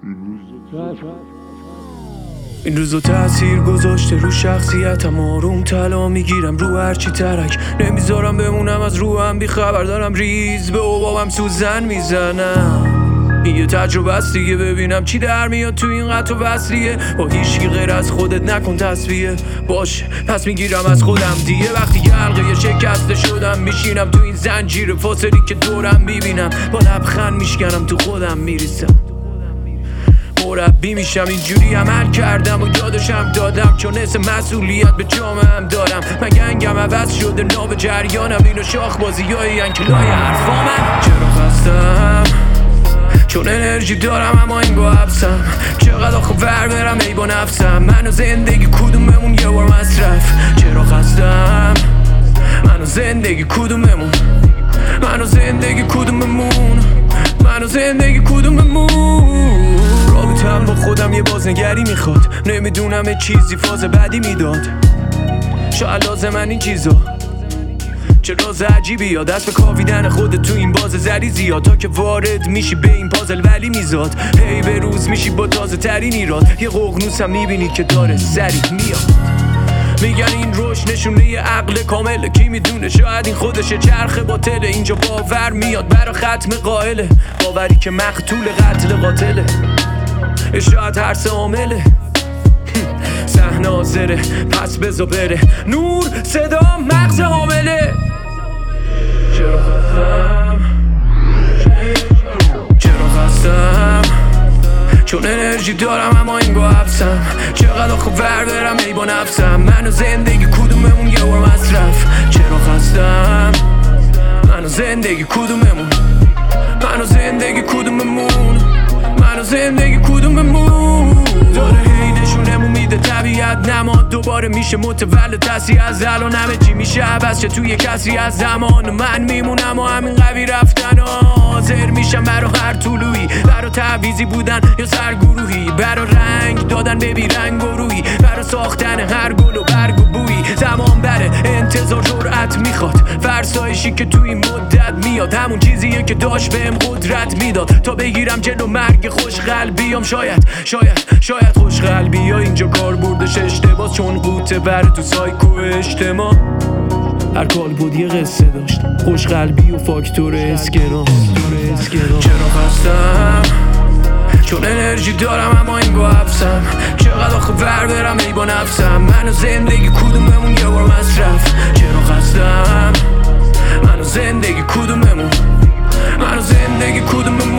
این روزا تأثیر گذاشته رو شخصیتم، آروم طلا میگیرم رو هرچی ترک، نمیذارم بمونم از روحم بی خبر، دارم ریز به اوبابم سوزن میزنم. این یه تجربه است دیگه، ببینم چی در میاد تو این قطع و وصلیه. با هیچکی غیر از خودت نکن تصفیه، باشه پس میگیرم از خودم دیگه. وقتی یه حلقه شکسته شدم میشینم تو این زنجیر فاصلی که دورم میبینم، با لبخند میشکنم تو خودم میریسم. مربی میشم اینجوری عمل کردم و یادشم دادم، چون اسم مسئولیت به جامعهم دارم. من گنگم عوض شده ناب جریانم، اینو شاخ بازیایی ان که لای حرفامم. چرا خستم چون انرژی دارم اما این با حبسم، چقدر آخه ور برم ای با نفسم. من و زندگی کدوممون یه بار مصرف. چرا خستم من و زندگی کدوممون، من و زندگی کدوممون، من و زندگی کدوممون. رابطم با خودم یه بازنگری میخواد، نمیدونم یه چیزی فاز بعدی میداد. شاید لازم این چیزا، چه راز عجیبی یا دست به کاویدن خودت تو این باز زری زیاد، تا که وارد میشی به این پازل ولی میزاد. هی به روز میشی با تازه ترین ایراد، یه ققنوس هم میبینی که داره سری میاد. میگن این روش نشونه یه عقل کامله، کی میدونه شاید این خودشه چرخ باطله. اینجا باور میاد برا ختم قائله، باوری که مقتول قتل قاتله. شاید ترس عامله صحنه حاضره پس بزا بره، نور صدا مغز حامله. چرا خستم چرا خستم چون انرژی دارم اما این با حبسم، چقدر آخه ور برم ای با نفسم. من و زندگی کدوممون یه بار مصرف. چرا خستم من و زندگی کدوممون، من و زندگی کدوممون، من و زندگی کدوممون. داره هی نشونمون میده طبیعت نماد، دوباره میشه متولد تصیح از الان. همه چی میشه عوض چه توی کسری از زمان. من میمونم و همین قوی رفتن، حاضر میشم برا هر طلوعی، برا تعویزی بودن یا سرگروهی، برا رنگ دادن به بی رنگ و روی، برا ساختن هر گل و برگ و بویی. زمان بره انتظار جرأت میخواد، فرسایشی که توی این مدت میاد، همون چیزیه که داشت بهم قدرت میداد تا بگیرم جلو مرگ خوش قلبیام. شاید خوش قلبی یا اینجا کار بردش اشتباه، چون قوطه بره تو سایکو اجتماع. هر کال بود یه قصه داشت، خوش قلبی و فاکتور اسکران. چرا خستم چون انرژی دارم اما این با حبسم، چقدر آخه ور برم ای با نفسم. من و زندگی کدوممون یه بار مصرف. چرا خستم من و زندگی کدوممون، من و زندگی کدوممون.